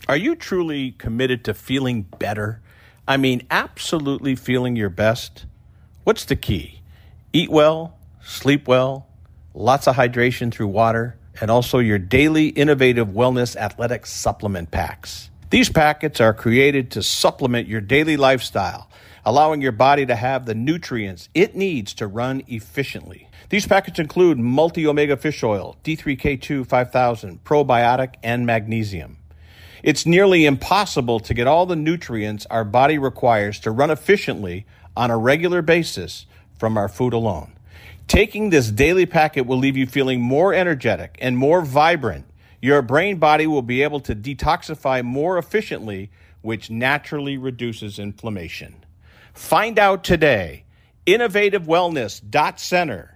Are you truly committed to feeling better? I mean, absolutely feeling your best? What's the key? Eat well, sleep well, lots of hydration through water, and also your daily innovative wellness athletic supplement packs. These packets are created to supplement your daily lifestyle, allowing your body to have the nutrients it needs to run efficiently. These packets include multi-omega fish oil, D3K2 5000, probiotic, and magnesium. It's nearly impossible to get all the nutrients our body requires to run efficiently on a regular basis from our food alone. Taking this daily packet will leave you feeling more energetic and more vibrant. Your brain body will be able to detoxify more efficiently, which naturally reduces inflammation. Find out today. InnovativeWellness.center.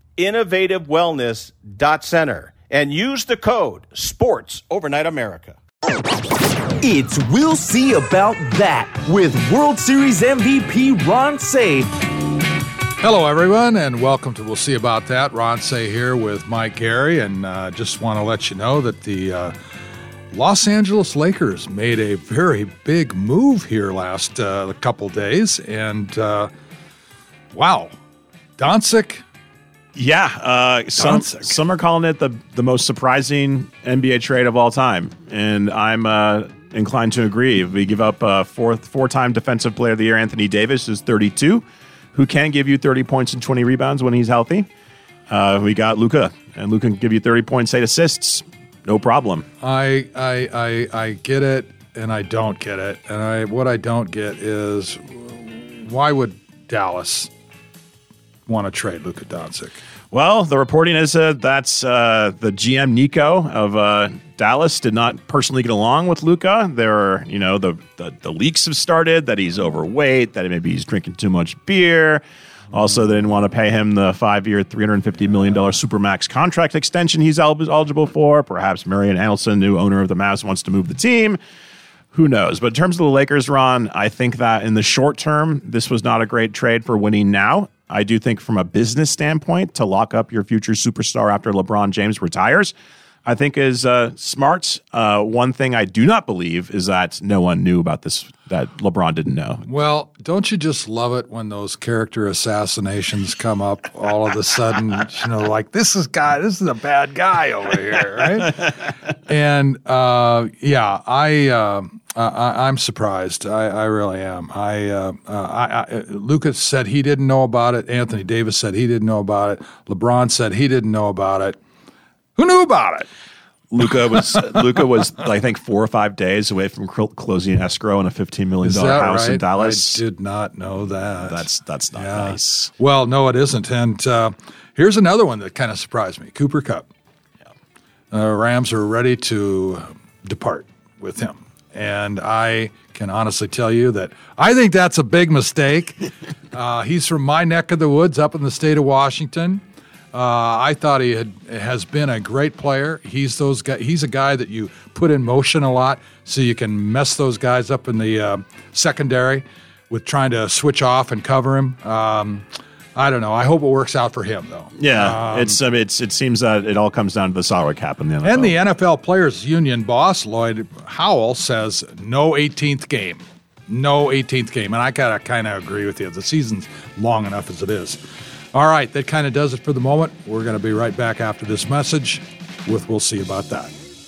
InnovativeWellness.center. And use the code SPORTSOvernightAmerica. It's We'll See About That with World Series MVP Ron Cey. Hello, everyone, and welcome to We'll See About That. Ron Cey here with Mike Gary, and just want to let you know that the Los Angeles Lakers made a very big move here last couple days, and wow, Doncic. Yeah, some are calling it the most surprising NBA trade of all time, and I'm inclined to agree. We give up four-time Defensive Player of the Year Anthony Davis, who's 32, who can give you 30 points and 20 rebounds when he's healthy. We got Luka, and Luka can give you 30 points, 8 assists, no problem. I get it, and I don't get it, and what I don't get is why would Dallas want to trade Luka Doncic? Well, the reporting is that's the GM Nico of Dallas did not personally get along with Luka. There are, the leaks have started that he's overweight, that maybe he's drinking too much beer. Also, they didn't want to pay him the 5-year, $350 million Supermax contract extension he's eligible for. Perhaps Marian Anderson, new owner of the Mavs, wants to move the team. Who knows? But in terms of the Lakers, Ron, I think that in the short term, this was not a great trade for winning now. I do think from a business standpoint, to lock up your future superstar after LeBron James retires, I think is smart. One thing I do not believe is that no one knew about this, that LeBron didn't know. Well, don't you just love it when those character assassinations come up all of a sudden, like this is a bad guy over here, right? And I'm surprised. I really am. Lucas said he didn't know about it. Anthony Davis said he didn't know about it. LeBron said he didn't know about it. Who knew about it? Luka was, I think, 4 or 5 days away from closing escrow in a $15 million house in Dallas. I did not know that. That's not nice. Well, no, it isn't. And here's another one that kind of surprised me. Cooper Kupp. Yeah. Rams are ready to depart with him. And I can honestly tell you that I think that's a big mistake. He's from my neck of the woods up in the state of Washington. I thought he has been a great player. He's a guy that you put in motion a lot so you can mess those guys up in the secondary with trying to switch off and cover him. I don't know. I hope it works out for him, though. Yeah, it seems that it all comes down to the salary cap in the NFL. And the NFL Players Union boss, Lloyd Howell, says no 18th game. No 18th game. And I got to kind of agree with you. The season's long enough as it is. All right, that kind of does it for the moment. We're going to be right back after this message with We'll See About That.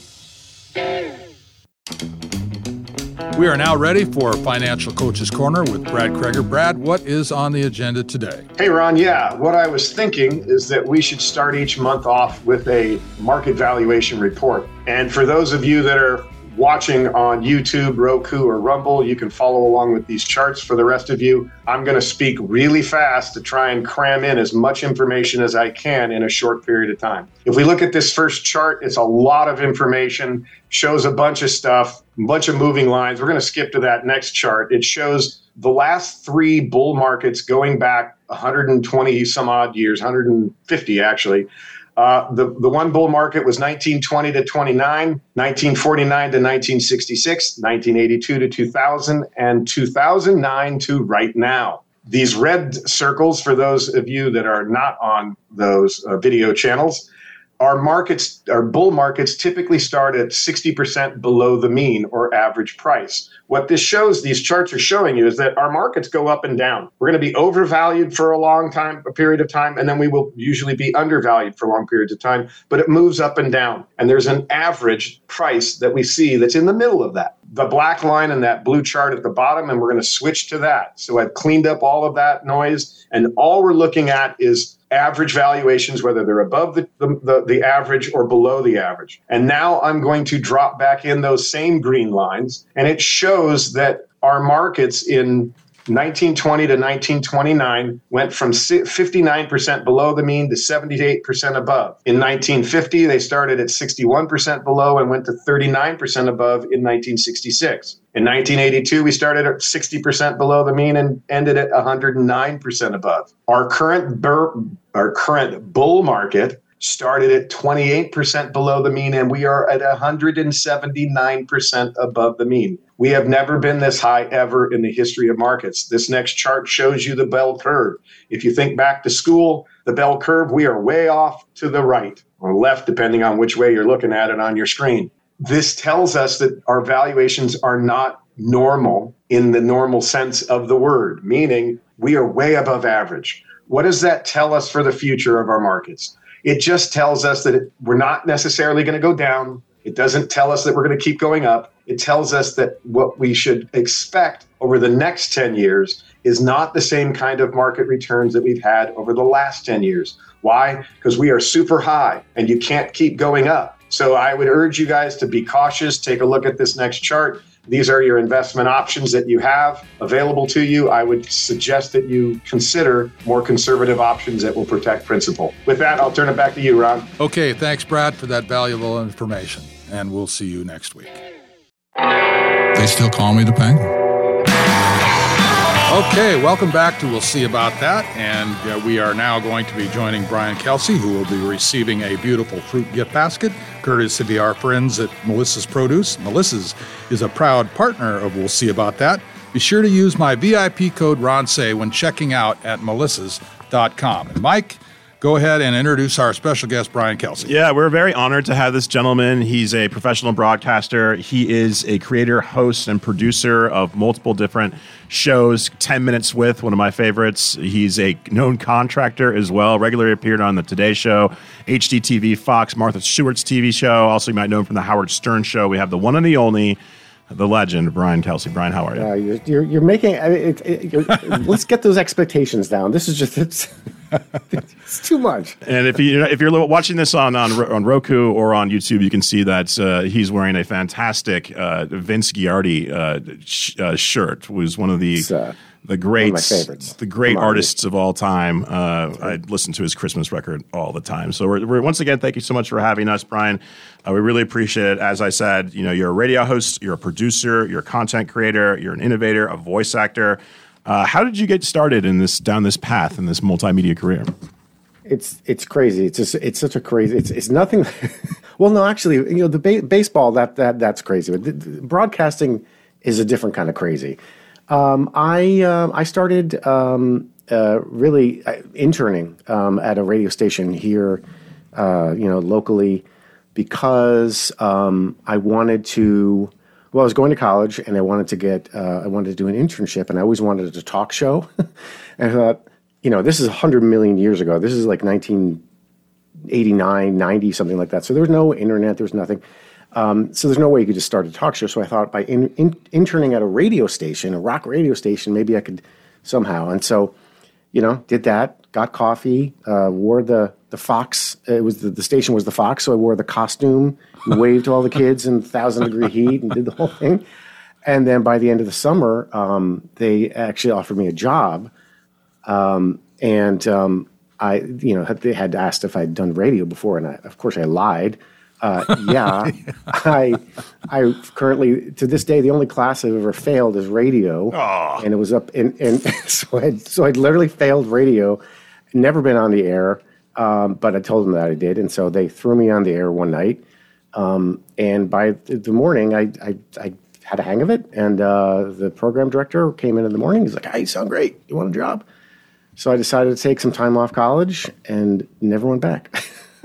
We are now ready for Financial Coach's Corner with Brad Kreger. Brad, what is on the agenda today? Hey, Ron. Yeah, what I was thinking is that we should start each month off with a market valuation report. And for those of you that are watching on YouTube, Roku, or Rumble, you can follow along with these charts. For the rest of you, I'm going to speak really fast to try and cram in as much information as I can in a short period of time. If we look at this first chart, it's a lot of information, shows a bunch of stuff, a bunch of moving lines. We're going to skip to that next chart. It shows the last 3 bull markets going back 120 some odd years, 150 actually. The one bull market was 1920 to 29, 1949 to 1966, 1982 to 2000, and 2009 to right now. These red circles, for those of you that are not on those video channels, our bull markets typically start at 60% below the mean or average price. What these charts are showing you is that our markets go up and down. We're going to be overvalued for a period of time, and then we will usually be undervalued for long periods of time, but it moves up and down. And there's an average price that we see that's in the middle of that. The black line and that blue chart at the bottom, and we're going to switch to that. So I've cleaned up all of that noise, and all we're looking at is average valuations, whether they're above the average or below the average. And now I'm going to drop back in those same green lines, and it shows that our markets in 1920 to 1929 went from 59% below the mean to 78% above. In 1950, they started at 61% below and went to 39% above in 1966. In 1982, we started at 60% below the mean and ended at 109% above. Our current bull market started at 28% below the mean, and we are at 179% above the mean. We have never been this high ever in the history of markets. This next chart shows you the bell curve. If you think back to school, the bell curve, we are way off to the right or left, depending on which way you're looking at it on your screen. This tells us that our valuations are not normal in the normal sense of the word, meaning we are way above average. What does that tell us for the future of our markets? It just tells us that we're not necessarily going to go down. It doesn't tell us that we're going to keep going up. It tells us that what we should expect over the next 10 years is not the same kind of market returns that we've had over the last 10 years. Why? Because we are super high and you can't keep going up. So I would urge you guys to be cautious. Take a look at this next chart. These are your investment options that you have available to you. I would suggest that you consider more conservative options that will protect principal. With that, I'll turn it back to you, Ron. Okay, thanks, Brad, for that valuable information. And we'll see you next week. They still call me the Penguin. Okay, welcome back to We'll See About That. And we are now going to be joining Brian Kelsey, who will be receiving a beautiful fruit gift basket, courtesy of our friends at Melissa's Produce. Melissa's is a proud partner of We'll See About That. Be sure to use my VIP code RONSAY when checking out at melissas.com. And Mike, go ahead and introduce our special guest, Brian Kelsey. Yeah, we're very honored to have this gentleman. He's a professional broadcaster. He is a creator, host, and producer of multiple different shows. 10 Minutes With, one of my favorites. He's a known contractor as well. Regularly appeared on the Today Show, HGTV, Fox, Martha Stewart's TV show. Also, you might know him from the Howard Stern Show. We have the one and the only, the legend, Brian Kelsey. Brian, how are you? You're making. Let's get those expectations down. This is just it's too much. And if you're watching this on Roku or on YouTube, you can see that he's wearing a fantastic Vince Giardi shirt. Was one of the greats, one of my favorites. The great artists of all time. I listen to his Christmas record all the time. So we're once again, thank you so much for having us, Brian. We really appreciate it. As I said, you're a radio host, you're a producer, you're a content creator, you're an innovator, a voice actor. How did you get started down this path in this multimedia career? It's crazy. It's such a crazy. It's nothing. Well, no, actually, the baseball that's crazy. But the broadcasting is a different kind of crazy. I started really interning at a radio station here, locally, because I wanted to. Well, I was going to college, and I wanted to do an internship, and I always wanted a talk show. And I thought, this is 100 million years ago. This is like 1989, 90, something like that. So there was no internet. There was nothing. So there's no way you could just start a talk show. So I thought by interning at a radio station, a rock radio station, maybe I could somehow. And so, did that, got coffee, wore the Fox. It was the station was the Fox. So I wore the costume, waved to all the kids in 1,000-degree heat and did the whole thing. And then by the end of the summer, they actually offered me a job. I they had asked if I'd done radio before. And of course I lied. Yeah, I currently, to this day, the only class I've ever failed is radio. Aww. And it was up, and so I'd literally failed radio, never been on the air, but I told them that I did, and so they threw me on the air one night, and by the morning, I had a hang of it, and the program director came in the morning, he's like, "Hey, you sound great, you want a job?" So I decided to take some time off college and never went back.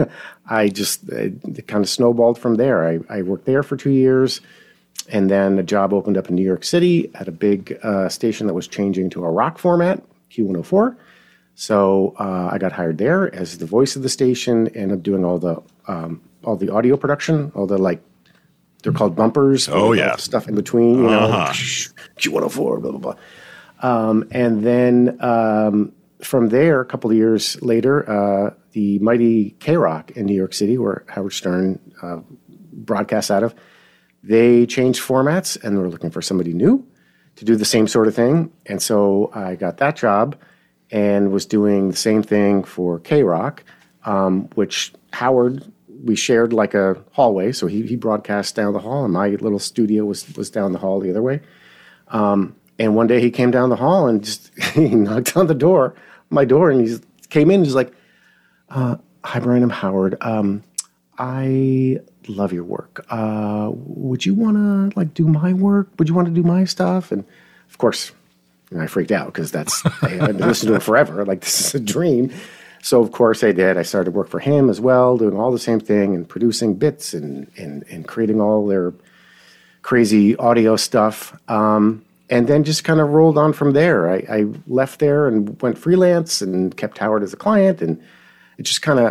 it kind of snowballed from there. I worked there for 2 years, and then a job opened up in New York City at a big station that was changing to a rock format, Q104. So I got hired there as the voice of the station, and I'm doing all the audio production, all the they're called bumpers. Oh yeah, stuff in between, Q104, blah blah blah. And then from there, a couple of years later, the mighty K-Rock in New York City, where Howard Stern broadcasts out of, they changed formats and were looking for somebody new to do the same sort of thing. And so I got that job and was doing the same thing for K-Rock, which Howard, we shared like a hallway. So he broadcast down the hall, and my little studio was down the hall the other way. And one day he came down the hall and just he knocked on my door, and he came in and he's like, "Hi, Brian, I'm Howard. I love your work. Would you want to do my work? Would you want to do my stuff?" And of course, I freaked out because I've been listening to it forever. This is a dream. So of course I did. I started to work for him as well, doing all the same thing and producing bits and creating all their crazy audio stuff. And then just kind of rolled on from there. I left there and went freelance and kept Howard as a client, and it just kind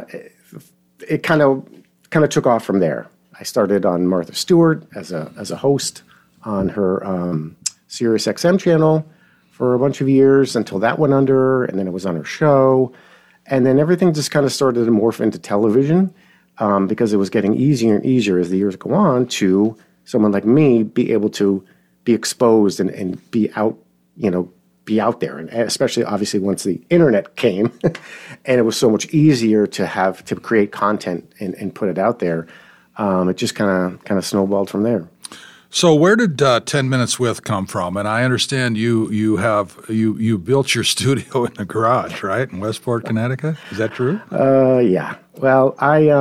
of took off from there. I started on Martha Stewart as a host on her Sirius XM channel for a bunch of years until that went under, and then it was on her show. And then everything just kind of started to morph into television because it was getting easier and easier as the years go on to someone like me be able to be exposed and be out, be out there. And especially obviously once the internet came and it was so much easier to create content and put it out there, it just kind of snowballed from there. So where did 10 Minutes With come from? And I understand you built your studio in the garage, right, in Westport, Connecticut. Is that true? Yeah. Well,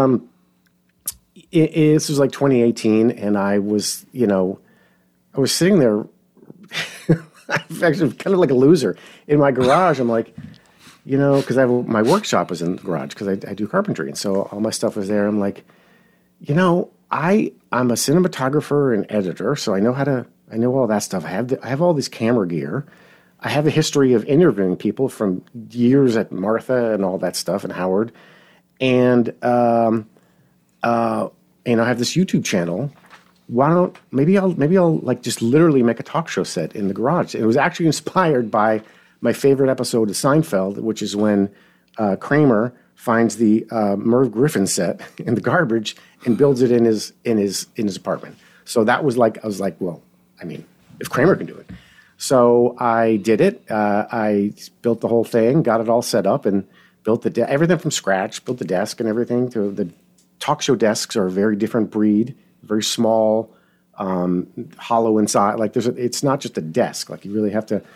this was like 2018, and I was sitting there, actually kind of like a loser in my garage. I'm like, because my workshop was in the garage because I do carpentry, and so all my stuff was there. I'm like, I'm a cinematographer and editor, so I know all that stuff. I have all this camera gear. I have a history of interviewing people from years at Martha and all that stuff, and Howard. And I have this YouTube channel. Maybe I'll just literally make a talk show set in the garage. It was actually inspired by my favorite episode of Seinfeld, which is when Kramer finds the Merv Griffin set in the garbage and builds it in his apartment. So that was I was like, well, if Kramer can do it. So I did it. I built the whole thing, got it all set up, and built everything from scratch, built the desk and everything. The talk show desks are a very different breed, very small, hollow inside. It's not just a desk. You really have to.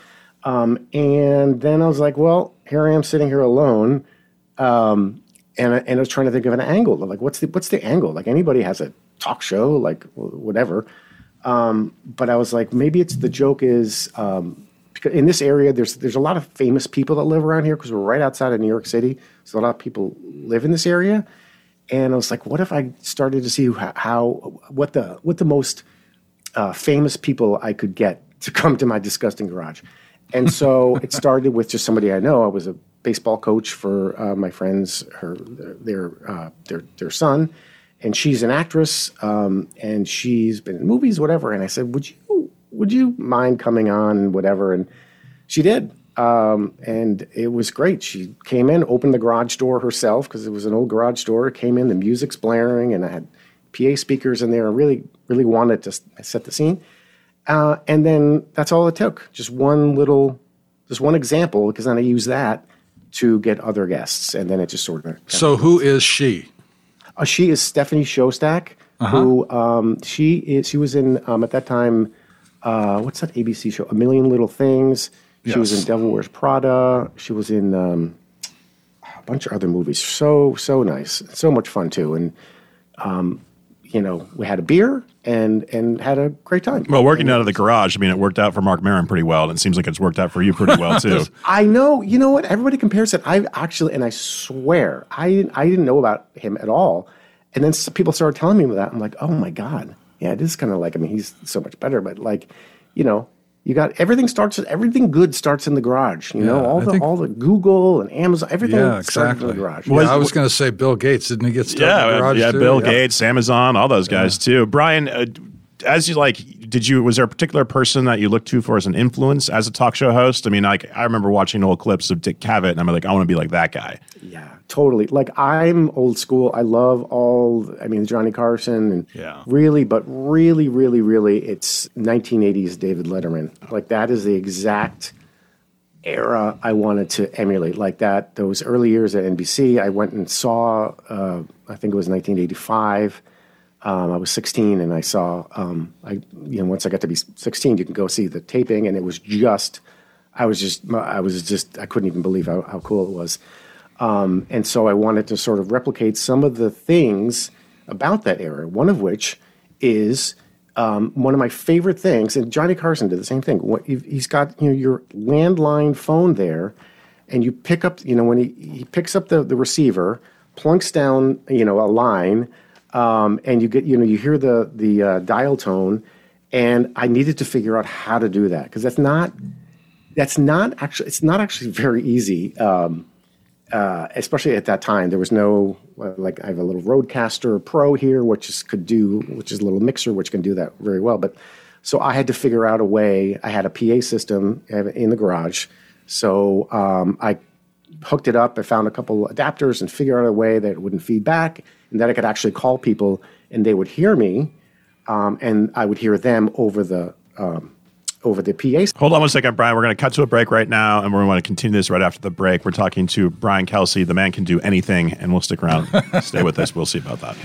And then I was like, well, here I am sitting here alone. And I was trying to think of an angle. What's the angle? Anybody has a talk show, whatever. But I was like, maybe the joke is, because in this area, there's a lot of famous people that live around here because we're right outside of New York City. So a lot of people live in this area. And I was like, what if I started to see what the most famous people I could get to come to my disgusting garage. And so it started with just somebody I know. I was a baseball coach for my friends, their son, and she's an actress, and she's been in movies, whatever. And I said, would you mind coming on and whatever? And she did, and it was great. She came in, opened the garage door herself because it was an old garage door. Came in, the music's blaring, and I had PA speakers in there. I really, really wanted to set the scene. And then that's all it took. Just one example, because then I used that to get other guests, and then it just sort of. So who is she? She is Stephanie Shostak, who she was in at that time. What's that ABC show? A Million Little Things. She was in Devil Wears Prada. She was in a bunch of other movies. So nice, so much fun too. And we had a beer and had a great time. Well, working out of the garage, I mean, it worked out for Mark Maron pretty well, and it seems like it's worked out for you pretty well, too. I know. You know what? Everybody compares it. I swear, I didn't know about him at all. And then people started telling me that. I'm like, oh, my God. Yeah, it is kind of like, I mean, he's so much better. But, like, you got everything good starts in the garage. All the Google and Amazon, everything starts in the garage. Yeah, I was going to say Bill Gates. Didn't he get started in the garage too? Bill Gates, Amazon, all those guys too. Brian, was there a particular person that you looked to for as an influence as a talk show host? I mean, I remember watching old clips of Dick Cavett, and I'm like, I want to be like that guy. Yeah, totally. Like, I'm old school. I love Johnny Carson, and really, it's 1980s David Letterman. Like, that is the exact era I wanted to emulate. Like that, those early years at NBC, I went and saw, I think it was 1985. I was 16, and I saw, once I got to be 16, you can go see the taping, and it was I couldn't even believe how cool it was. And so I wanted to sort of replicate some of the things about that era, one of which is one of my favorite things, and Johnny Carson did the same thing. He's got your landline phone there, and you pick up, when he picks up the receiver, plunks down, a line, and you get, you hear the dial tone, and I needed to figure out how to do that, because it's not actually very easy. Especially at that time, there was no, like, I have a little Rodecaster Pro here, which is a little mixer, which can do that very well. But so I had to figure out a way. I had a PA system in the garage. So I hooked it up. I found a couple adapters and figured out a way that it wouldn't feed back, and that I could actually call people and they would hear me, and I would hear them over the PA. Hold on one second, Brian. We're going to cut to a break right now, and we're going to continue this right after the break. We're talking to Brian Kelsey. The man can do anything, and we'll stick around. Stay with us. We'll see about that.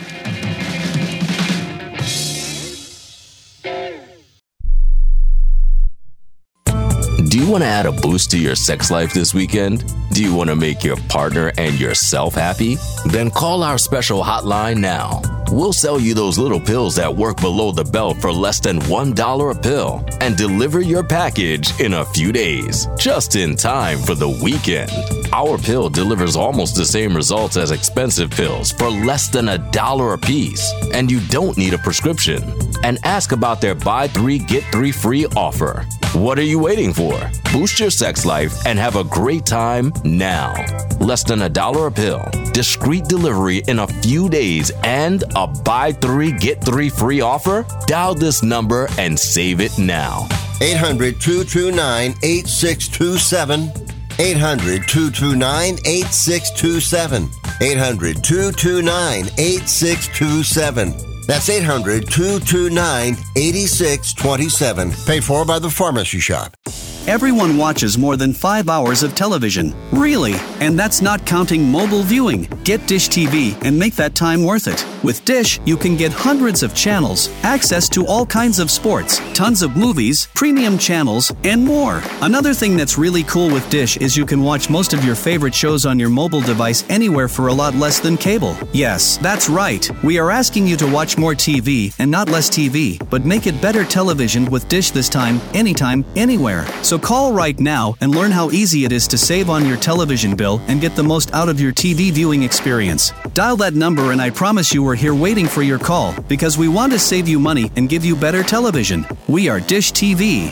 Do you want to add a boost to your sex life this weekend? Do you want to make your partner and yourself happy? Then call our special hotline now. We'll sell you those little pills that work below the belt for less than $1 a pill and deliver your package in a few days, just in time for the weekend. Our pill delivers almost the same results as expensive pills for less than $1 a piece, and you don't need a prescription. And ask about their buy 3, get 3 free offer. What are you waiting for? Boost your sex life and have a great time now. Less than $1 a pill, discreet delivery in a few days, and a buy 3, get 3 free offer? Dial this number and save it now. 800-229-8627. 800-229-8627. 800-229-8627. That's 800-229-8627. Paid for by the Pharmacy Shop. Everyone watches more than 5 hours of television. Really? And that's not counting mobile viewing. Get Dish TV and make that time worth it. With Dish, you can get hundreds of channels, access to all kinds of sports, tons of movies, premium channels, and more. Another thing that's really cool with Dish is you can watch most of your favorite shows on your mobile device anywhere for a lot less than cable. Yes, that's right. We are asking you to watch more TV and not less TV, but make it better television with Dish this time, anytime, anywhere. So call right now and learn how easy it is to save on your television bill and get the most out of your TV viewing experience. Dial that number and I promise you we're here waiting for your call because we want to save you money and give you better television. We are Dish TV.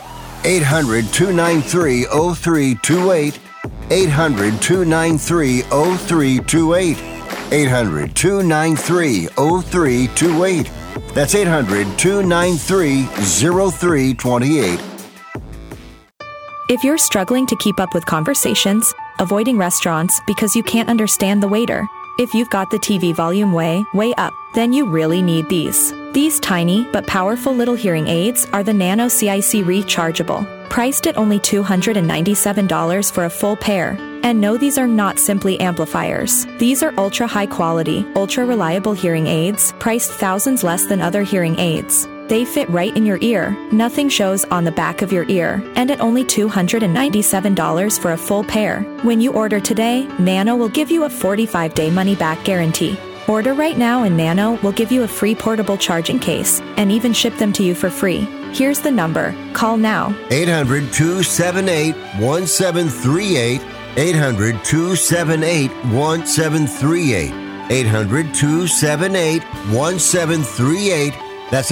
800-293-0328. 800-293-0328. 800-293-0328. That's 800-293-0328. If you're struggling to keep up with conversations, avoiding restaurants because you can't understand the waiter, if you've got the TV volume way up, then you really need these. These tiny but powerful little hearing aids are the Nano CIC Rechargeable, priced at only $297 for a full pair. And no, these are not simply amplifiers. These are ultra high quality, ultra reliable hearing aids, priced thousands less than other hearing aids. They fit right in your ear, nothing shows on the back of your ear, and at only $297 for a full pair. When you order today, Nano will give you a 45-day money-back guarantee. Order right now and Nano will give you a free portable charging case and even ship them to you for free. Here's the number. Call now. 800-278-1738. 800-278-1738. 800-278-1738. That's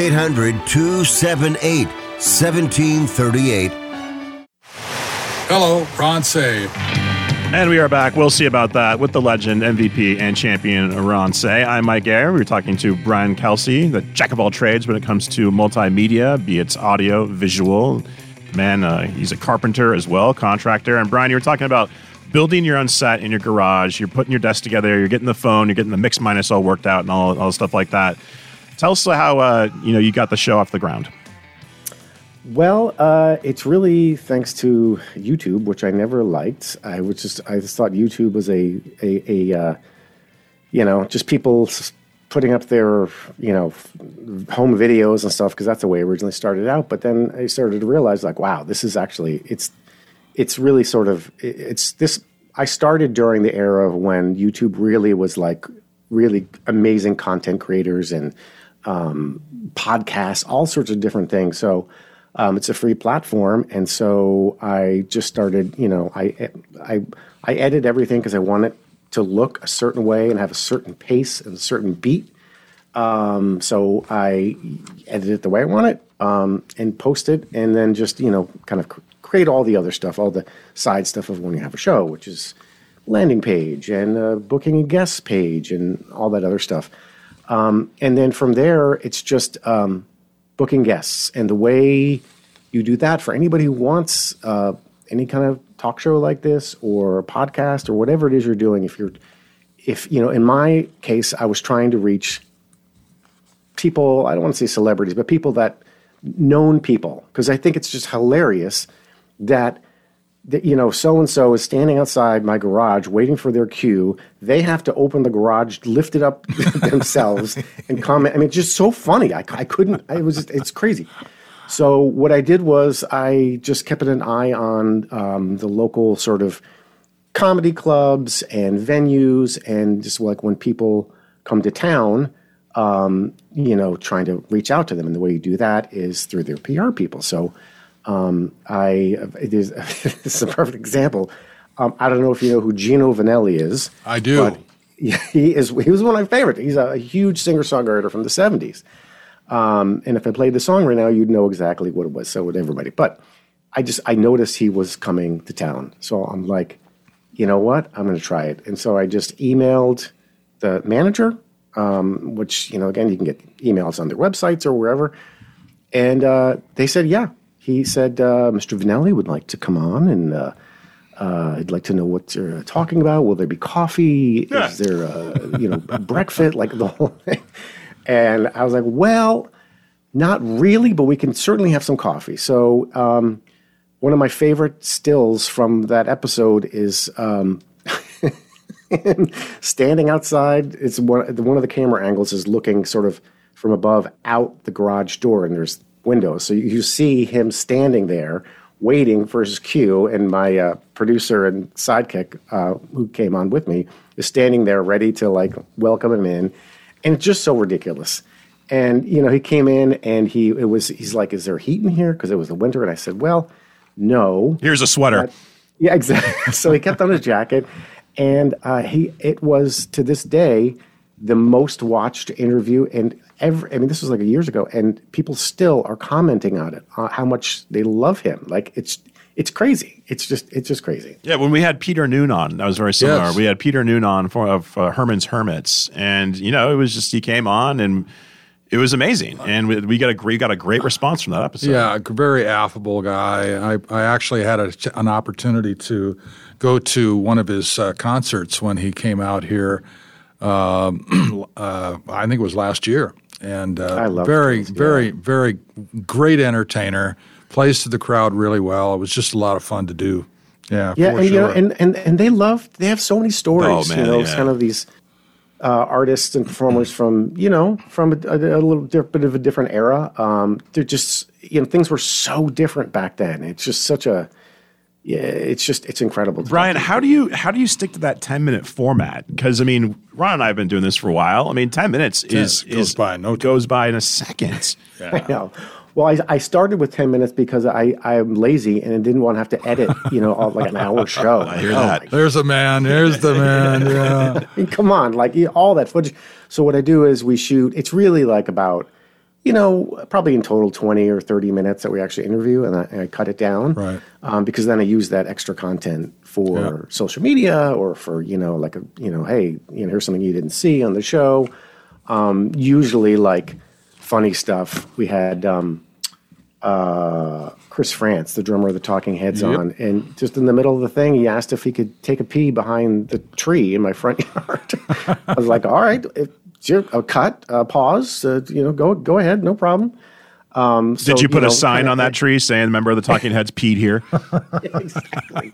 800-278-1738. Hello, Ron Say. And we are back. We'll see about that with the legend, MVP, and champion Ron Say. I'm Mike Gare. We're talking to Brian Kelsey, the jack of all trades when it comes to multimedia, be it audio, visual. Man, he's a carpenter as well, contractor. And Brian, you were talking about building your own set in your garage. You're putting your desk together. You're getting the phone. You're getting the mix minus all worked out and all stuff like that. Tell us how you got the show off the ground. Well, it's really thanks to YouTube, which I never liked. I just thought YouTube was a just people putting up their, home videos and stuff, because that's the way it originally started out. But then I started to realize, like, wow, this is actually, it's really sort of, it's this, I started during the era of when YouTube really was like really amazing content creators and podcasts, all sorts of different things. So, it's a free platform, and so I just started. I edit everything because I want it to look a certain way and have a certain pace and a certain beat. So I edit it the way I want it and post it, and then just kind of create all the other stuff, all the side stuff of when you have a show, which is landing page and booking a guest page and all that other stuff. And then from there, it's just booking guests. And the way you do that for anybody who wants any kind of talk show like this or a podcast or whatever it is you're doing, if in my case, I was trying to reach people, I don't want to say celebrities, but people that known people, because I think it's just hilarious that so-and-so is standing outside my garage waiting for their cue. They have to open the garage, lift it up themselves, and comment. I mean, it's just so funny. It's crazy. So what I did was I just kept an eye on the local sort of comedy clubs and venues, and just like when people come to town, trying to reach out to them. And the way you do that is through their PR people. So this is a perfect example. I don't know if you know who Gino Vanelli is. I do. But he was one of my favorites. He's a huge singer-songwriter from the 70s. And if I played the song right now, you'd know exactly what it was. So would everybody. But I noticed he was coming to town. So I'm like, you know what? I'm going to try it. And so I just emailed the manager, which, again, you can get emails on their websites or wherever. And they said, yeah. He said, Mr. Vanelli would like to come on, and I'd like to know what you're talking about. Will there be coffee? Yeah. Is there, breakfast? Like the whole thing. And I was like, well, not really, but we can certainly have some coffee. So one of my favorite stills from that episode is standing outside. It's one of the camera angles is looking sort of from above out the garage door, and there's windows. So you see him standing there waiting for his cue, and my producer and sidekick who came on with me is standing there ready to welcome him in. And it's just so ridiculous. And, he came in and he's like, is there heat in here? Because it was the winter. And I said, well, no. Here's a sweater. Yeah, exactly. So he kept on his jacket. And it was, to this day, the most watched interview. And this was years ago. And people still are commenting on it, how much they love him. It's crazy. It's just crazy. Yeah, when we had Peter Noon on, that was very similar. Yes. We had Peter Noon on of Herman's Hermits, and it was just he came on and it was amazing, and we got a great response from that episode. Yeah, a very affable guy. I actually had an opportunity to go to one of his concerts when he came out here. I think it was last year, and I love very great entertainer. Plays to the crowd really well. It was just a lot of fun to do. Yeah, yeah, and sure. and they have so many stories. Oh, man, It's kind of these artists and performers from from a little bit of a different era. They're just things were so different back then. It's just such a yeah, it's incredible. Brian, how do you stick to that 10-minute format? Because I mean, Ron and I have been doing this for a while. I mean, 10 minutes goes by in a second. Yeah. I know. Well, I started with 10 minutes because I'm lazy and I didn't want to have to edit, like an hour show. I hear that. There's a man. There's the man. Yeah. I mean, come on, like all that footage. So what I do is we shoot. It's really like about, probably in total 20 or 30 minutes that we actually interview, and I cut it down. Right. Because then I use that extra content for social media or for, hey, here's something you didn't see on the show. Usually like funny stuff. We had Chris France, the drummer of the Talking Heads, on, and just in the middle of the thing, he asked if he could take a pee behind the tree in my front yard. I was like, all right, cut, pause, go ahead, no problem. Did you put a sign on that tree saying, "Member of the Talking Heads peed here"? Exactly.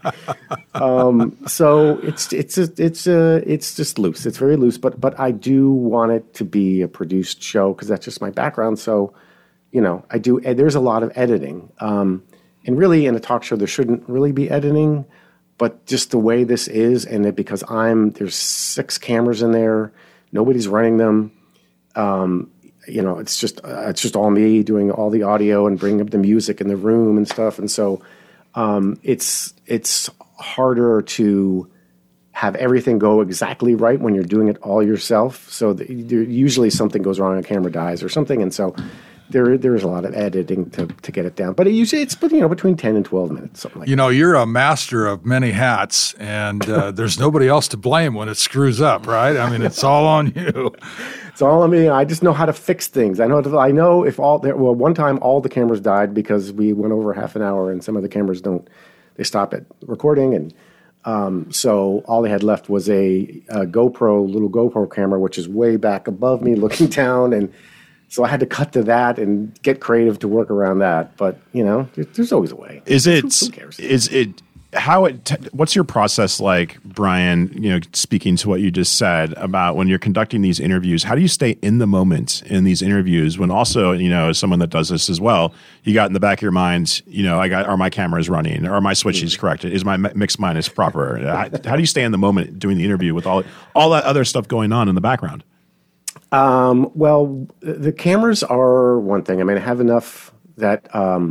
So it's just loose. It's very loose, but I do want it to be a produced show because that's just my background. So, I do. There's a lot of editing, and really in a talk show there shouldn't really be editing, but just the way this is, and because there's 6 cameras in there, nobody's running them. It's just all me doing all the audio and bringing up the music in the room and stuff. And so it's harder to have everything go exactly right when you're doing it all yourself. So usually something goes wrong, a camera dies or something. And so there is a lot of editing to get it down. But it's between 10 and 12 minutes, something like that. You're a master of many hats, and there's nobody else to blame when it screws up, right? I mean, it's all on you. It's all on me. I just know how to fix things. I know if one time all the cameras died because we went over half an hour, and some of the cameras they stop at recording, and so all they had left was a little GoPro camera, which is way back above me, looking down, and so I had to cut to that and get creative to work around that. But there's always a way. Who cares? What's your process like, Brian, speaking to what you just said about when you're conducting these interviews? How do you stay in the moment in these interviews when also, as someone that does this as well, you got in the back of your mind, are my cameras running? Are my switches correct? Is my mix minus proper? How do you stay in the moment doing the interview with all that other stuff going on in the background? Well, the cameras are one thing. I mean, I have enough that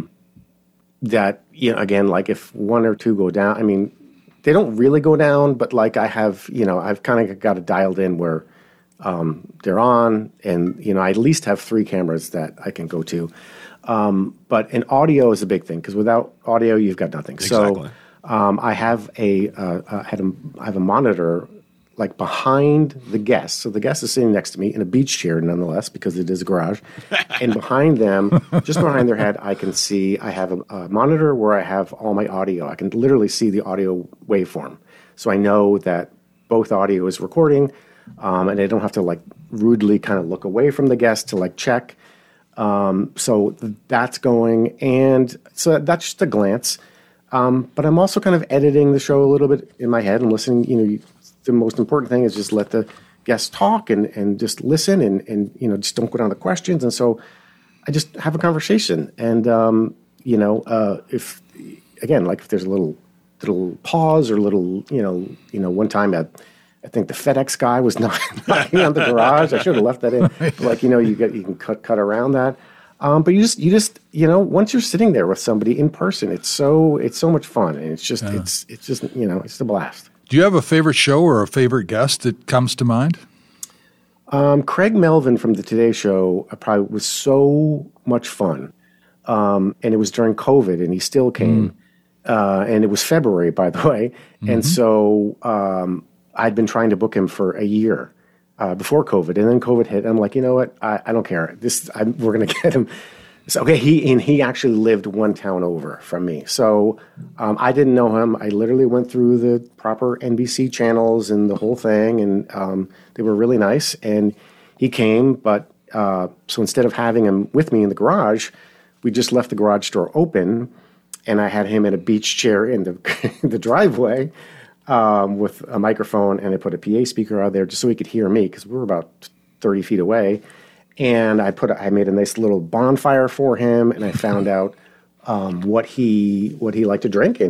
again, like if 1 or 2 go down, I mean, they don't really go down, but like I have, I've kind of got it dialed in where they're on, and I at least have 3 cameras that I can go to. But audio is a big thing because without audio, you've got nothing. Exactly. So I have I have a monitor like behind the guest. So the guest is sitting next to me in a beach chair nonetheless because it is a garage. And behind them, just behind their head, I have a monitor where I have all my audio. I can literally see the audio waveform. So I know that both audio is recording, and I don't have to like rudely kind of look away from the guest to like check. So that's going. And so that's just a glance. But I'm also kind of editing the show a little bit in my head and listening, the most important thing is just let the guests talk and just listen and just don't go down to questions. And so I just have a conversation. And, if there's a little pause or a little, one time I think the FedEx guy was knocking on the garage. I should have left that in. But you can cut around that. But you just once you're sitting there with somebody in person, it's so much fun. And it's just, it's a blast. Do you have a favorite show or a favorite guest that comes to mind? Craig Melvin from the Today Show probably was so much fun. And it was during COVID, and he still came. And it was February, by the way. Mm-hmm. And so I'd been trying to book him for a year before COVID. And then COVID hit. And I'm like, you know what? I don't care. We're going to get him. So, okay, he actually lived one town over from me. So I didn't know him. I literally went through the proper NBC channels and the whole thing, and they were really nice. And he came, but so instead of having him with me in the garage, we just left the garage door open, and I had him in a beach chair in the driveway with a microphone, and I put a PA speaker out there just so he could hear me because we were about 30 feet away. And I made a nice little bonfire for him, and I found out what he liked to drink, and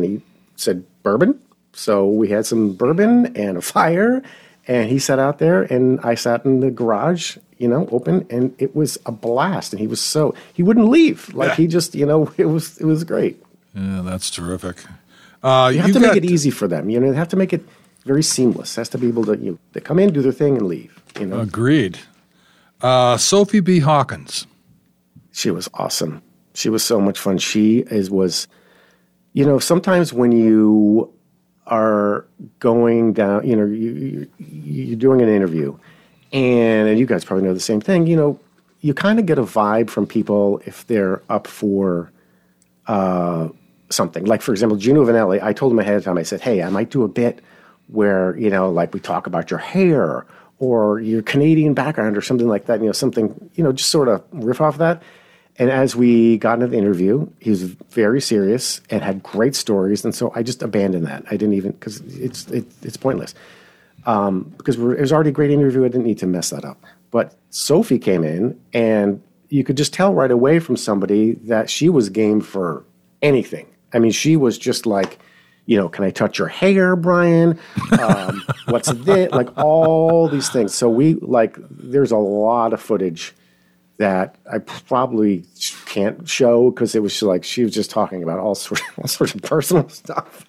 said, bourbon? So we had some bourbon and a fire, and he sat out there, and I sat in the garage, open, and it was a blast. And he wouldn't leave. Like he just, it was great. Yeah, that's terrific. You have to make it easy for them. You have to make it very seamless. It has to be able to, they come in, do their thing, and leave. Agreed. Sophie B. Hawkins. She was awesome. She was so much fun. She was, sometimes when you are going down, you're doing an interview, and you guys probably know the same thing, you kind of get a vibe from people if they're up for something. Like, for example, Gino Vanelli, I told him ahead of time, I said, hey, I might do a bit where, like we talk about your hair or your Canadian background or something like that, something, just sort of riff off that. And as we got into the interview, he was very serious and had great stories. And so I just abandoned that. I didn't even, because it's pointless. Because it was already a great interview. I didn't need to mess that up. But Sophie came in, and you could just tell right away from somebody that she was game for anything. I mean, she was just like, can I touch your hair, Brian? What's this? Like all these things. So there's a lot of footage that I probably can't show because it was she was just talking about all sorts of personal stuff.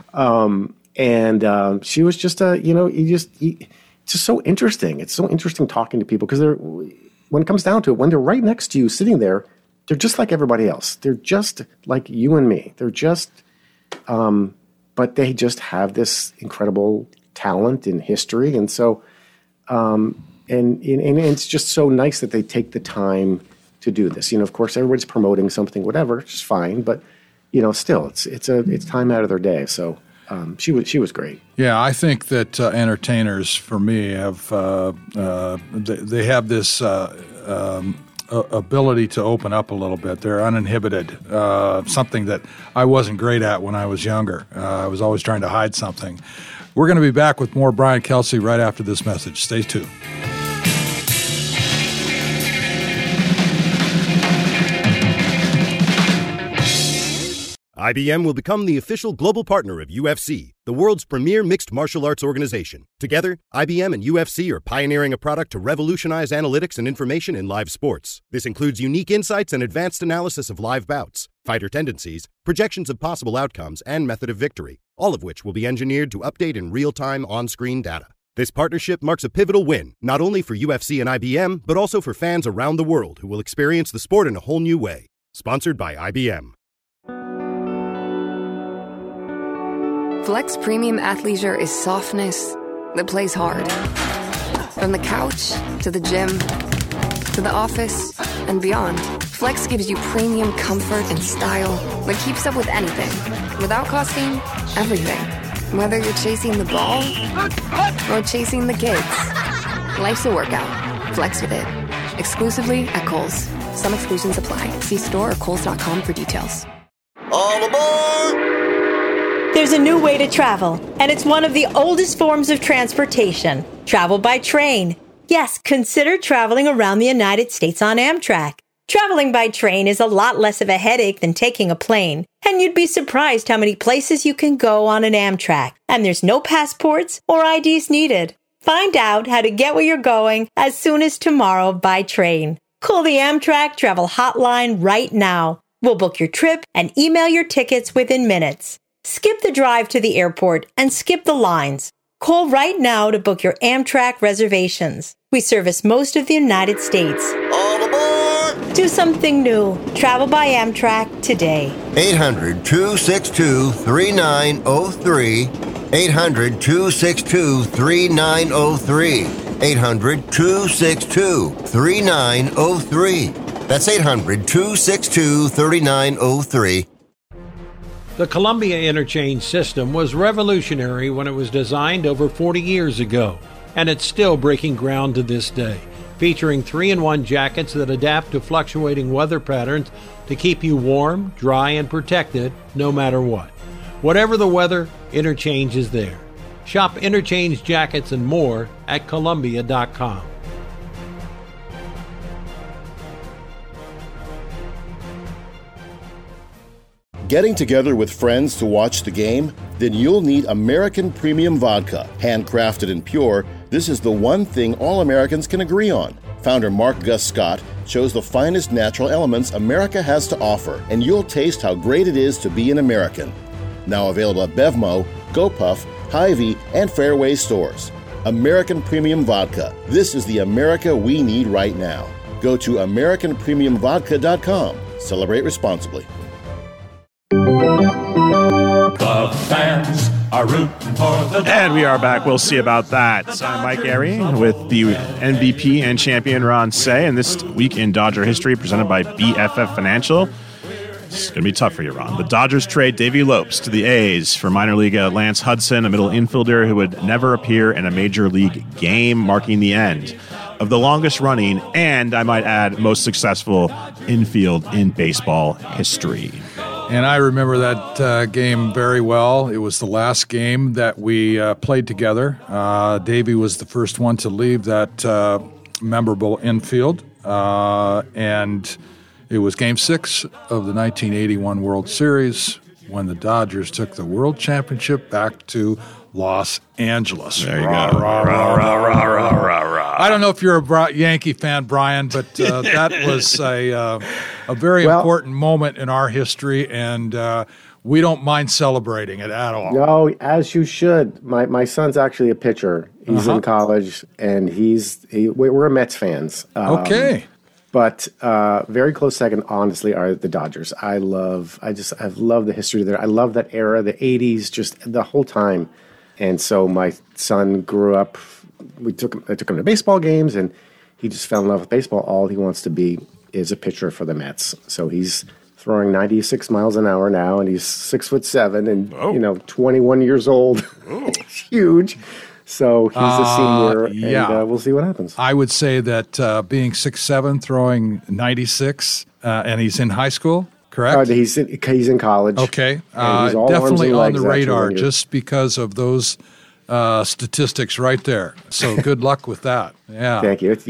And she was just it's just so interesting. It's so interesting talking to people because when it comes down to it, when they're right next to you sitting there, they're just like everybody else. They're just like you and me. They're just, but they just have this incredible talent and history. And so, and it's just so nice that they take the time to do this. Of course, everybody's promoting something, whatever, which is fine. But still, it's time out of their day. So she was great. Yeah, I think that entertainers, for me, have they have this ability to open up a little bit. They're uninhibited. Something that I wasn't great at when I was younger. I was always trying to hide something. We're going to be back with more Brian Kelsey right after this message. Stay tuned. IBM will become the official global partner of UFC, the world's premier mixed martial arts organization. Together, IBM and UFC are pioneering a product to revolutionize analytics and information in live sports. This includes unique insights and advanced analysis of live bouts, fighter tendencies, projections of possible outcomes, and method of victory, all of which will be engineered to update in real-time on-screen data. This partnership marks a pivotal win, not only for UFC and IBM, but also for fans around the world who will experience the sport in a whole new way. Sponsored by IBM. Flex Premium Athleisure is softness that plays hard. From the couch to the gym to the office and beyond, Flex gives you premium comfort and style that keeps up with anything without costing everything. Whether you're chasing the ball or chasing the kids, life's a workout. Flex with it. Exclusively at Kohl's. Some exclusions apply. See store or kohls.com for details. All aboard! There's a new way to travel, and it's one of the oldest forms of transportation. Travel by train. Yes, consider traveling around the United States on Amtrak. Traveling by train is a lot less of a headache than taking a plane, and you'd be surprised how many places you can go on an Amtrak, and there's no passports or IDs needed. Find out how to get where you're going as soon as tomorrow by train. Call the Amtrak Travel Hotline right now. We'll book your trip and email your tickets within minutes. Skip the drive to the airport and skip the lines. Call right now to book your Amtrak reservations. We service most of the United States. All aboard! Do something new. Travel by Amtrak today. 800-262-3903. 800-262-3903. 800-262-3903. That's 800-262-3903. The Columbia Interchange system was revolutionary when it was designed over 40 years ago, and it's still breaking ground to this day, featuring 3-in-1 jackets that adapt to fluctuating weather patterns to keep you warm, dry, and protected no matter what. Whatever the weather, Interchange is there. Shop Interchange jackets and more at Columbia.com. Getting together with friends to watch the game? Then you'll need American Premium Vodka. Handcrafted and pure, this is the one thing all Americans can agree on. Founder Mark Gus Scott chose the finest natural elements America has to offer, and you'll taste how great it is to be an American. Now available at Bevmo, GoPuff, Hy-Vee, and Fairway stores. American Premium Vodka. This is the America we need right now. Go to AmericanPremiumVodka.com. Celebrate responsibly. The fans are rooting for the Dodgers. And we are back. We'll see about that. I'm Mike Airy with the MVP and champion Ron Cey, and this week in Dodger history presented by BFF Financial. It's going to be tough for you, Ron. The Dodgers trade Davey Lopes to the A's for minor league Lance Hudson, a middle infielder who would never appear in a major league game, marking the end of the longest running and, I might add, most successful infield in baseball history. And I remember that game very well. It was the last game that we played together. Davey was the first one to leave that memorable infield. And it was Game 6 of the 1981 World Series when the Dodgers took the World Championship back to Los Angeles. There you go. Rah, rah, rah, rah, rah, rah, rah. I don't know if you're a Yankee fan, Brian, but that was a very important moment in our history, and we don't mind celebrating it at all. No, as you should. My son's actually a pitcher. He's in college, and we're Mets fans. Okay. But very close second, honestly, are the Dodgers. I've loved the history there. I love that era, the 80s, just the whole time. And so my son grew up. I took him to baseball games, and he just fell in love with baseball. All he wants to be is a pitcher for the Mets. So he's throwing 96 miles an hour now, and he's 6'7" and 21 years old. It's huge. So he's a senior, and we'll see what happens. I would say that being 6'7", throwing 96, and he's in high school, correct? He's in college. Okay. Definitely on the radar just because of those statistics right there. So good luck with that. Yeah. Thank you.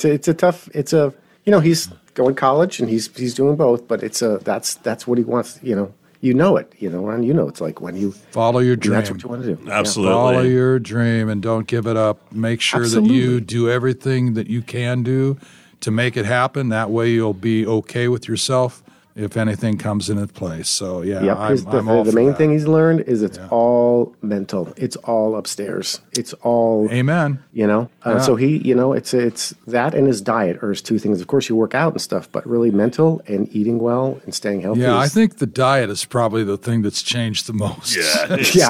He's going college and he's doing both, but that's what he wants, Ron, it's like when you follow your dream. That's what you want to do. Absolutely. Follow your dream and don't give it up. Make sure that you do everything that you can do to make it happen. That way you'll be okay with yourself if anything comes into place. So, I'm all the main thing he's learned is it's all mental. It's all upstairs. It's all... Amen. So he, it's that and his diet are his two things. Of course, you work out and stuff, but really mental and eating well and staying healthy. Yeah, I think the diet is probably the thing that's changed the most. Yeah.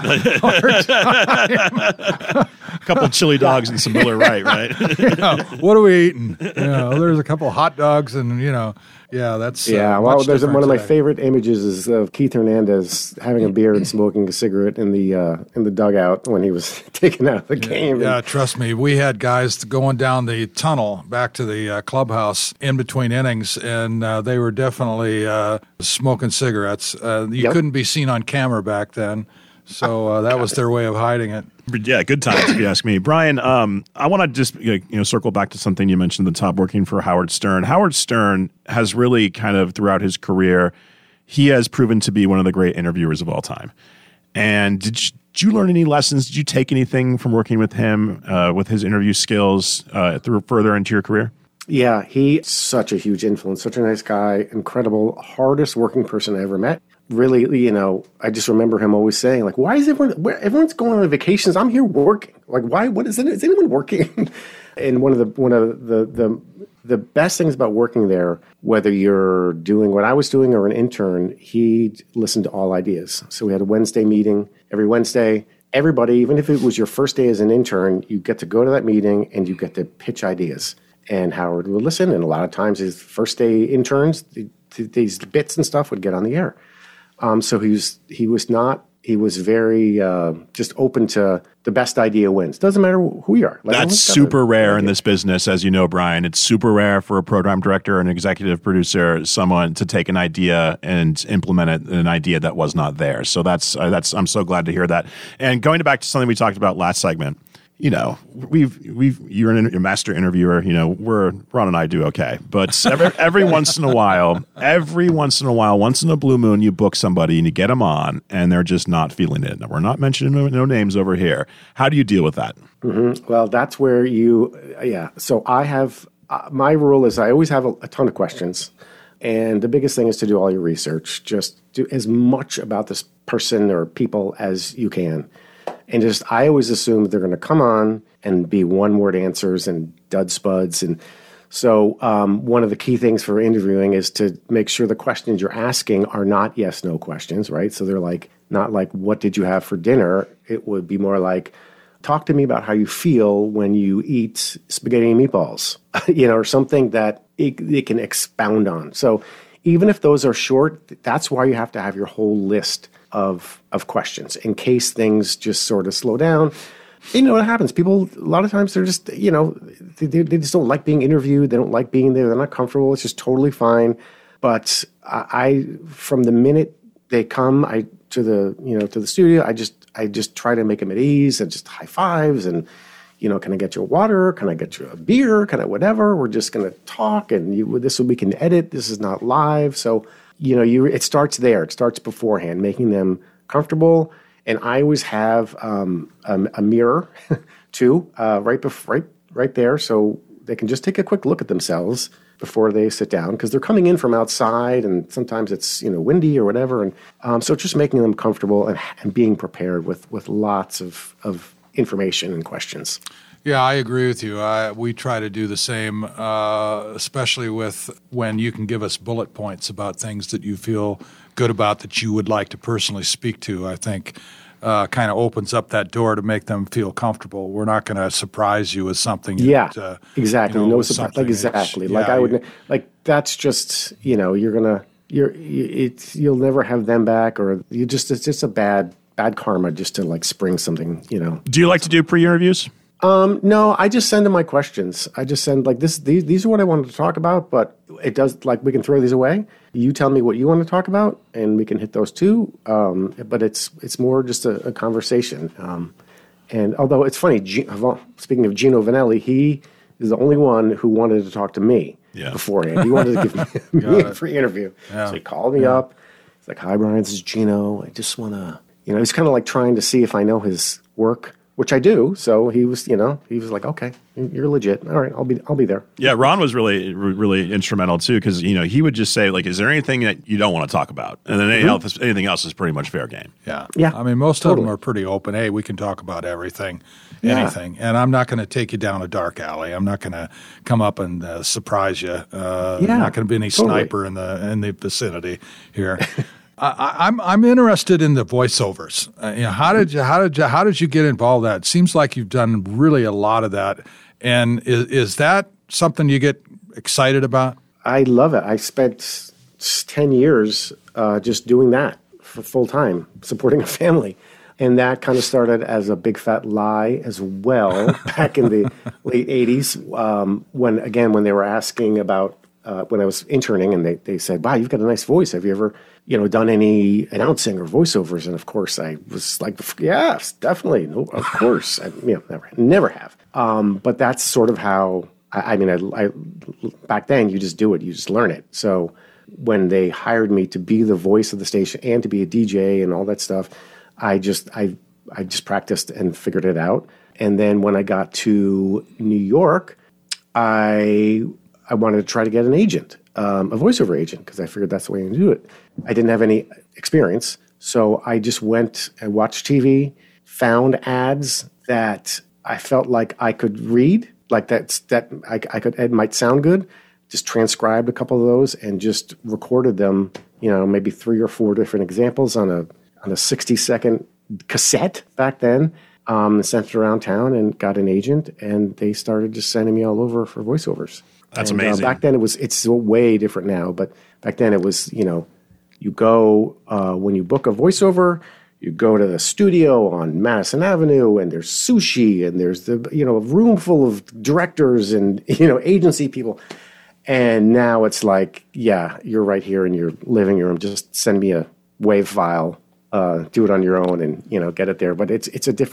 A couple chili dogs and some Miller Lite, right? What are we eating? There's a couple hot dogs and, that's... there's one of my favorite images is of Keith Hernandez having a beer and smoking a cigarette in the dugout when he was taken out of the game. Yeah, trust me. We had guys going down the tunnel back to the clubhouse in between innings, and they were definitely smoking cigarettes. You couldn't be seen on camera back then, so that was their way of hiding it. Yeah, good times if you ask me. Brian, I want to just circle back to something you mentioned at the top, working for Howard Stern. Howard Stern has really kind of throughout his career, he has proven to be one of the great interviewers of all time. And did you learn any lessons? Did you take anything from working with him, with his interview skills through further into your career? Yeah, he's such a huge influence, such a nice guy, incredible, hardest working person I ever met. Really, I just remember him always saying, like, why is everyone's going on vacations? I'm here working. Like, why? What is it? Is anyone working? And one of the best things about working there, whether you're doing what I was doing or an intern, he listened to all ideas. So we had a Wednesday meeting every Wednesday. Everybody, even if it was your first day as an intern, you get to go to that meeting and you get to pitch ideas. And Howard would listen, and a lot of times his first day interns, these bits and stuff would get on the air. So he was very just open to the best idea wins. Doesn't matter who you are. That's super rare in this business, as you know, Brian. It's super rare for a program director, an executive producer, someone to take an idea and implement it, an idea that was not there. So that's I'm so glad to hear that. And going back to something we talked about last segment, you're a master interviewer. Ron and I do okay, but every once in a while, once in a blue moon, you book somebody and you get them on, and they're just not feeling it. Now, we're not mentioning no names over here. How do you deal with that? Mm-hmm. Well, that's where So I have my rule is I always have a ton of questions, and the biggest thing is to do all your research. Just do as much about this person or people as you can. And I always assume they're going to come on and be one-word answers and dud spuds. And so one of the key things for interviewing is to make sure the questions you're asking are not yes/no questions, right? So they're not like, what did you have for dinner? It would be more like, talk to me about how you feel when you eat spaghetti and meatballs, or something that it can expound on. So even if those are short, that's why you have to have your whole list of questions in case things just sort of slow down. What happens? People, a lot of times they're just, they just don't like being interviewed. They don't like being there. They're not comfortable. It's just totally fine. But from the minute they come, to the studio, I just try to make them at ease and just high fives and, can I get you a water? Can I get you a beer? Can I whatever? We're just going to talk, and we can edit. This is not live. So, it starts there. It starts beforehand, making them comfortable. And I always have a mirror too, right there, so they can just take a quick look at themselves before they sit down, because they're coming in from outside, and sometimes it's windy or whatever. And so just making them comfortable and being prepared with lots of information and questions. Yeah, I agree with you. We try to do the same, especially with when you can give us bullet points about things that you feel good about that you would like to personally speak to. I think kind of opens up that door to make them feel comfortable. We're not going to surprise you with something. Yeah, exactly. No surprise. Exactly. That's just you'll never have them back, or it's just a bad karma just to spring something. Do you like to do pre-interviews? No, I just send them my questions. I just send these are what I wanted to talk about, but it does we can throw these away. You tell me what you want to talk about, and we can hit those too. But it's more just a conversation. And although it's funny, speaking of Gino Vanelli, he is the only one who wanted to talk to me beforehand. He wanted to give me a free interview. Yeah. So he called me up. He's like, "Hi, Brian, this is Gino. I just want to," he's kind of trying to see if I know his work, which I do. So he was like, "Okay, you're legit. All right, I'll be there." Yeah, Ron was really, really instrumental too, because he would just say "Is there anything that you don't want to talk about?" And then anything else is pretty much fair game. Yeah. I mean, most of them are pretty open. Hey, we can talk about everything, anything, and I'm not going to take you down a dark alley. I'm not going to come up and surprise you. I'm not going to be any sniper in the vicinity here. I'm interested in the voiceovers. How did you get involved in that? It seems like you've done really a lot of that. And is that something you get excited about? I love it. I spent 10 years just doing that for full time, supporting a family. And that kind of started as a big fat lie as well back in the late 80s when they were asking about when I was interning, and they said, "Wow, you've got a nice voice. Have you ever done any announcing or voiceovers?" And of course I was like, "Yes, definitely. No, of course." I never have. But that's sort of how, I back then you just do it. You just learn it. So when they hired me to be the voice of the station and to be a DJ and all that stuff, I just practiced and figured it out. And then when I got to New York, I wanted to try to get an agent, a voiceover agent, because I figured that's the way to do it. I didn't have any experience, so I just went and watched TV, found ads that I felt like I could read, it might sound good, just transcribed a couple of those and just recorded them, maybe 3 or 4 different examples on a 60-second cassette back then, sent it around town and got an agent, and they started just sending me all over for voiceovers. That's amazing. Back then it's way different now, but back then it was, you go, when you book a voiceover, you go to the studio on Madison Avenue, and there's sushi, and there's a room full of directors and, agency people. And now it's like, you're right here in your living room. Just send me a WAV file, do it on your own and, get it there. But it's a different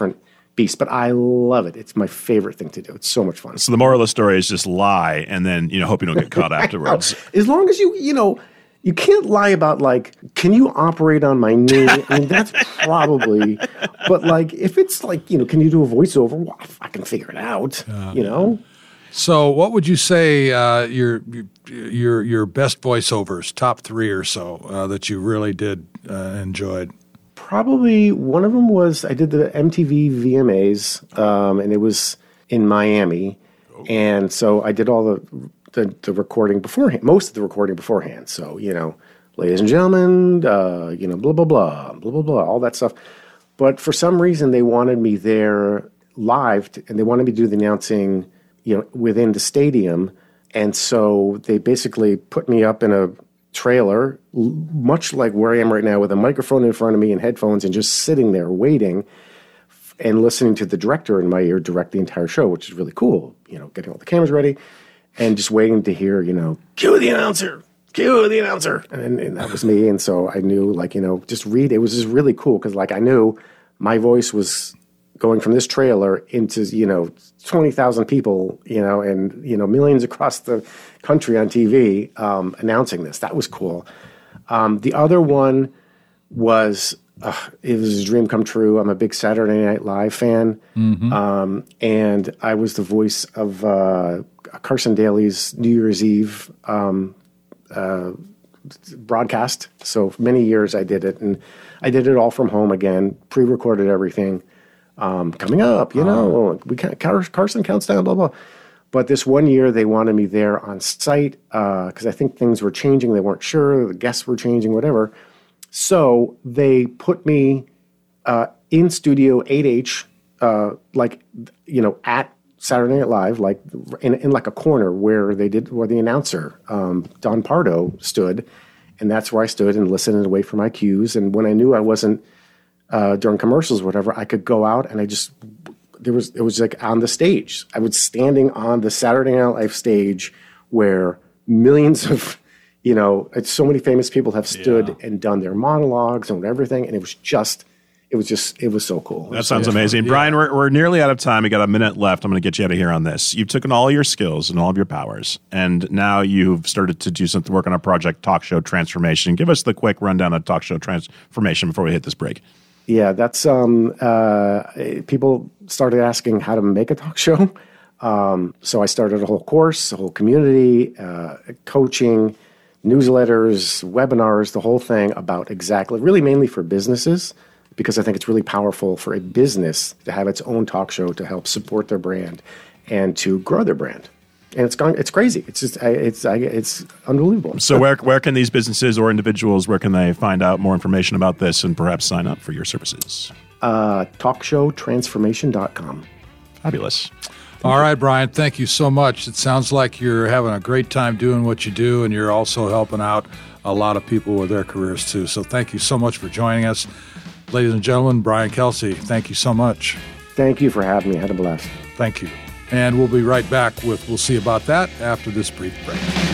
beast. But I love it. It's my favorite thing to do. It's so much fun. So the moral of the story is just lie and then, hope you don't get caught afterwards. As long as you can't lie about, like, can you operate on my knee? I mean, that's probably, but, like, if it's like, can you do a voiceover? Well, I can figure it out, So what would you say your best voiceovers, top 3 or so, that you really did enjoyed? Probably one of them was I did the MTV VMAs, and it was in Miami. And so I did all the recording beforehand, most of the recording beforehand. So, ladies and gentlemen, blah, blah, blah, blah, blah, blah, all that stuff. But for some reason, they wanted me there live, and they wanted me to do the announcing, within the stadium. And so they basically put me up in a trailer, much like where I am right now, with a microphone in front of me and headphones, and just sitting there waiting and listening to the director in my ear direct the entire show, which is really cool, getting all the cameras ready and just waiting to hear, cue the announcer. And that was me. And so I knew, just read. It was just really cool because, I knew my voice was going from this trailer into, 20,000 people, and, millions across the country on TV announcing this. That was cool. The other one was, it was a dream come true. I'm a big Saturday Night Live fan. Mm-hmm. And I was the voice of Carson Daly's New Year's Eve broadcast. So for many years I did it. And I did it all from home again, pre-recorded everything. Coming up, Carson counts down, blah, blah. But this one year they wanted me there on site because I think things were changing. They weren't sure. The guests were changing, whatever. So they put me in Studio 8H, at Saturday Night Live, like in like a corner where the announcer, Don Pardo, stood. And that's where I stood and listened and wait for my cues. And when I knew I wasn't during commercials or whatever, I could go out and it was like on the stage. I was standing on the Saturday Night Live stage where millions of, so many famous people have stood and done their monologues and everything. And it was so cool. That sounds amazing. Yeah. Brian, we're nearly out of time. We got a minute left. I'm going to get you out of here on this. You've taken all your skills and all of your powers, and now you've started to do something, work on a project, Talk Show Transformation. Give us the quick rundown of Talk Show Transformation before we hit this break. Yeah, that's people started asking how to make a talk show. So I started a whole course, a whole community, coaching, newsletters, webinars, the whole thing about really mainly for businesses, because I think it's really powerful for a business to have its own talk show to help support their brand and to grow their brand. And it's crazy. It's just, it's unbelievable. So where can these businesses or individuals, where can they find out more information about this and perhaps sign up for your services? Talkshowtransformation.com. Fabulous. All right, Brian, thank you so much. It sounds like you're having a great time doing what you do, and you're also helping out a lot of people with their careers too. So thank you so much for joining us. Ladies and gentlemen, Brian Kelsey, thank you so much. Thank you for having me. I had a blast. Thank you. And we'll be right back with We'll See About That after this brief break.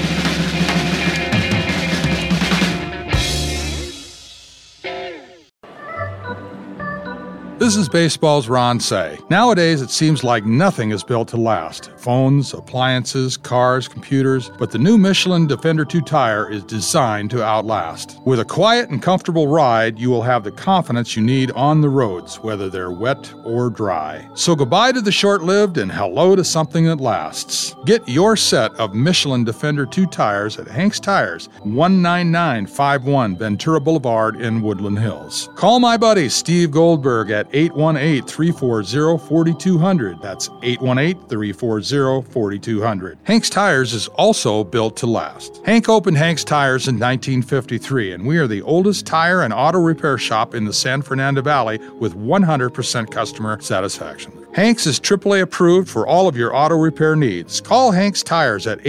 This is baseball's Ron Say. Nowadays, it seems like nothing is built to last. Phones, appliances, cars, computers, but the new Michelin Defender 2 tire is designed to outlast. With a quiet and comfortable ride, you will have the confidence you need on the roads, whether they're wet or dry. So goodbye to the short-lived and hello to something that lasts. Get your set of Michelin Defender 2 tires at Hank's Tires, 19951 Ventura Boulevard in Woodland Hills. Call my buddy Steve Goldberg at 818-340-4200. That's 818-340-4200. Hank's Tires is also built to last. Hank opened Hank's Tires in 1953, and we are the oldest tire and auto repair shop in the San Fernando Valley with 100% customer satisfaction. Hank's is AAA approved for all of your auto repair needs. Call Hank's Tires at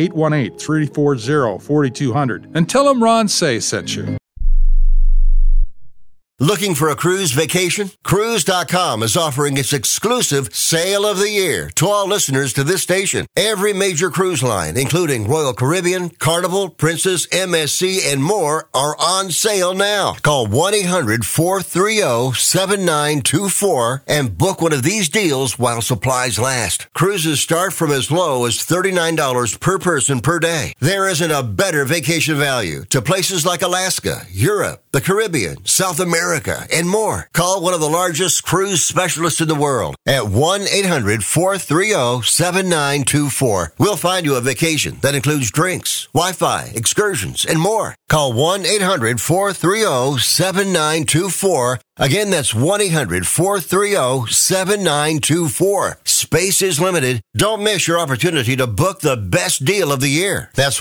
818-340-4200 and tell them Ron Say sent you. Looking for a cruise vacation? Cruise.com is offering its exclusive Sale of the Year to all listeners to this station. Every major cruise line, including Royal Caribbean, Carnival, Princess, MSC, and more, are on sale now. Call 1-800-430-7924 and book one of these deals while supplies last. Cruises start from as low as $39 per person per day. There isn't a better vacation value to places like Alaska, Europe, the Caribbean, South America, and more. Call one of the largest cruise specialists in the world at 1-800-430-7924. We'll find you a vacation that includes drinks, Wi-Fi, excursions, and more. Call 1-800-430-7924. Again, that's 1-800-430-7924. Space is limited. Don't miss your opportunity to book the best deal of the year. That's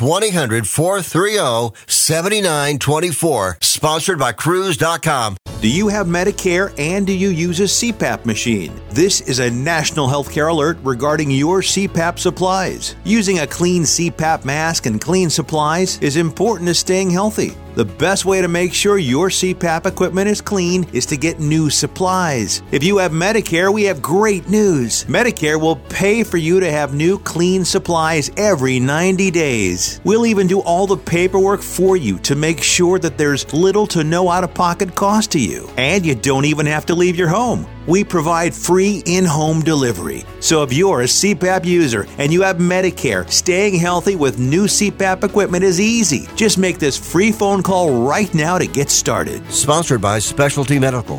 1-800-430-7924. Sponsored by Cruise.com. Do you have Medicare and do you use a CPAP machine? This is a national healthcare alert regarding your CPAP supplies. Using a clean CPAP mask and clean supplies is important to staying healthy. The best way to make sure your CPAP equipment is clean is to get new supplies. If you have Medicare, we have great news. Medicare will pay for you to have new clean supplies every 90 days. We'll even do all the paperwork for you to make sure that there's little to no out-of-pocket cost to you. And you don't even have to leave your home. We provide free in-home delivery. So if you're a CPAP user and you have Medicare, staying healthy with new CPAP equipment is easy. Just make this free phone call right now to get started. Sponsored by Specialty Medical.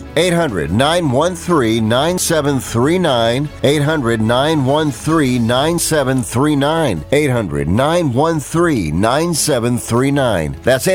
800-913-9739. 800-913-9739. 800-913-9739. That's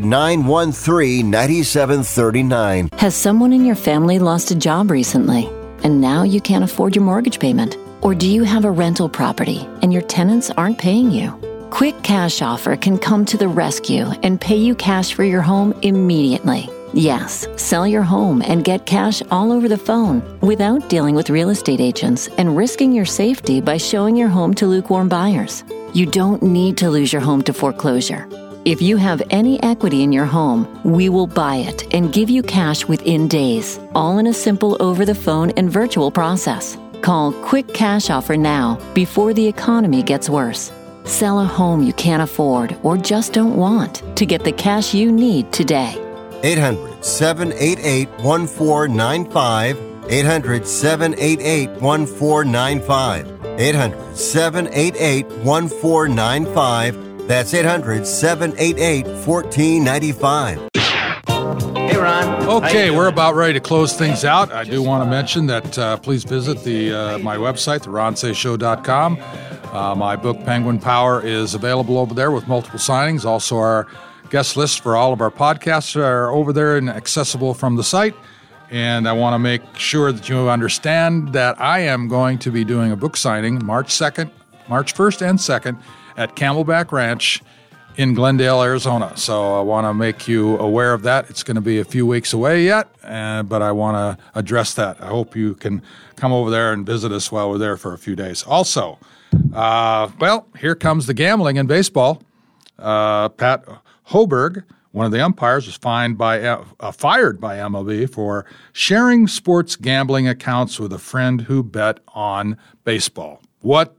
800-913-9739. Has someone in your family lost a job recently, and now you can't afford your mortgage payment? Or do you have a rental property and your tenants aren't paying you? Quick Cash Offer can come to the rescue and pay you cash for your home immediately. Yes, sell your home and get cash all over the phone without dealing with real estate agents and risking your safety by showing your home to lukewarm buyers. You don't need to lose your home to foreclosure. If you have any equity in your home, we will buy it and give you cash within days, all in a simple over-the-phone and virtual process. Call Quick Cash Offer now before the economy gets worse. Sell a home you can't afford or just don't want to get the cash you need today. 800-788-1495. 800-788-1495. 800-788-1495. That's 800-788-1495. Hey, Ron. Okay, we're about ready to close things out. I do want to mention that please visit my website, theronshayshow.com. My book, Penguin Power, is available over there with multiple signings. Also, our guest lists for all of our podcasts are over there and accessible from the site. And I want to make sure that you understand that I am going to be doing a book signing March 1st and 2nd at Camelback Ranch in Glendale, Arizona. So I want to make you aware of that. It's going to be a few weeks away yet, but I want to address that. I hope you can come over there and visit us while we're there for a few days. Also, here comes the gambling in baseball. Pat Hoberg, one of the umpires, was fired by MLB for sharing sports gambling accounts with a friend who bet on baseball. Wow.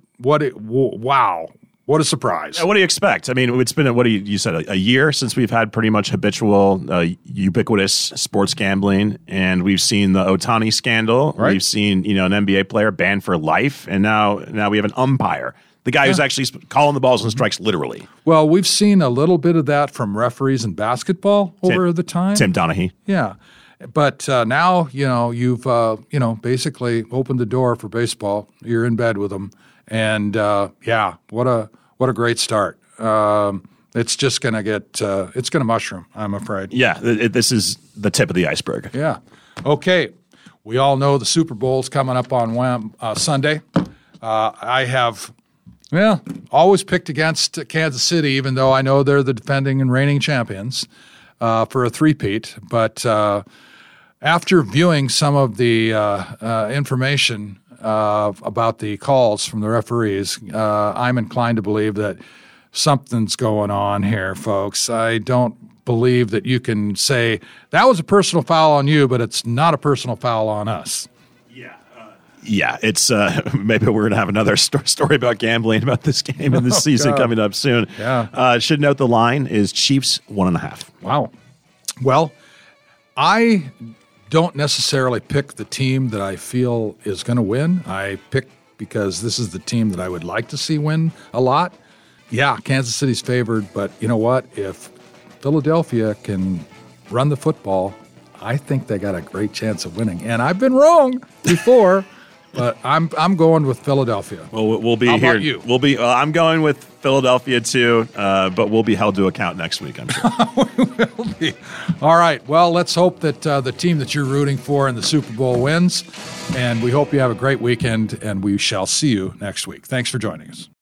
What a surprise. What do you expect? I mean, it's been, you said, a year since we've had pretty much habitual, ubiquitous sports gambling, and we've seen the Ohtani scandal. Right. We've seen, an NBA player banned for life, and now we have an umpire. The guy who's actually calling the balls and strikes literally. Well, we've seen a little bit of that from referees in basketball over the time. Tim Donaghy. Yeah. But now, you've, basically opened the door for baseball. You're in bed with them. And, what a great start. It's just going to it's going to mushroom, I'm afraid. Yeah, this is the tip of the iceberg. Yeah. Okay. We all know the Super Bowl's coming up on Sunday. I have, always picked against Kansas City, even though I know they're the defending and reigning champions for a three-peat. But after viewing some of the information about the calls from the referees, I'm inclined to believe that something's going on here, folks. I don't believe that you can say that was a personal foul on you, but it's not a personal foul on us. Yeah, it's maybe we're going to have another story about gambling about this game in this season coming up soon. Yeah. Should note the line is Chiefs 1.5. Wow. Well, I don't necessarily pick the team that I feel is going to win. I pick because this is the team that I would like to see win a lot. Yeah, Kansas City's favored, but you know what? If Philadelphia can run the football, I think they got a great chance of winning. And I've been wrong before. But I'm going with Philadelphia. Well, we'll be How here. about you? We'll be. I'm going with Philadelphia too. But we'll be held to account next week, I'm sure. We will be. All right. Well, let's hope that the team that you're rooting for in the Super Bowl wins, and we hope you have a great weekend. And we shall see you next week. Thanks for joining us.